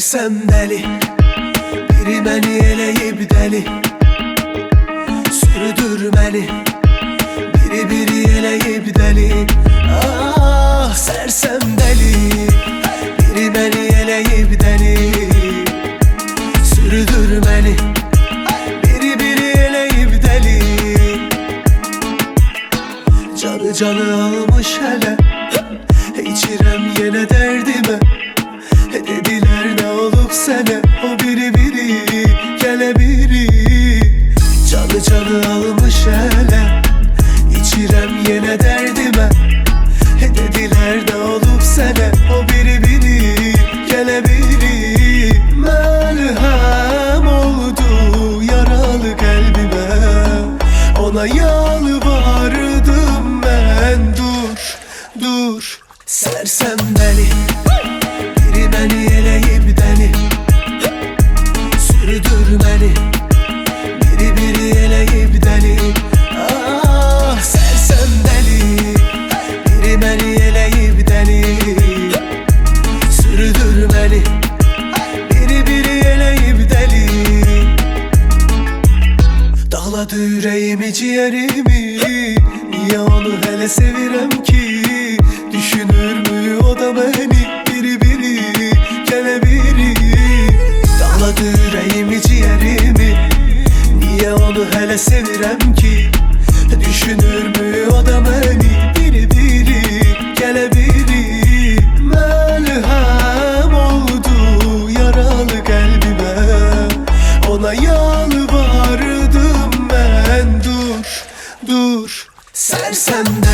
Sersem deli, biri beni eleyip deli, sürdürmeli, biri eleyip deli. Ah sersem deli, biri beni eleyip deli, sürdürmeli, biri eleyip deli. Canı almış hele, içirem yine derdime. Dediler ne olup sene, o biri gele biri. Canı almış hele, içirem yine derdime. Dediler ne olup sene, o biri gele biri. Melhem oldu yaralı kalbime, ona yalvardım ben. Dur sersem deli, biri beni eleyip deli, sürdürmeli, biri eleyip deli. Ah sersem deli, biri beni eleyip deli, sürdürmeli, biri eleyip deli. Dağladı yüreğimi ciğerimi, niye onu hele sevirem ki? Düşünür mü o da beni, biri gele biri. Dağladı yüreğimi ciğerimi, niye onu hele sevirem ki? Düşünür mü o da beni, biri gele biri. Melhem oldu yaralı kalbime, ona yalvardım ben. Dur sersem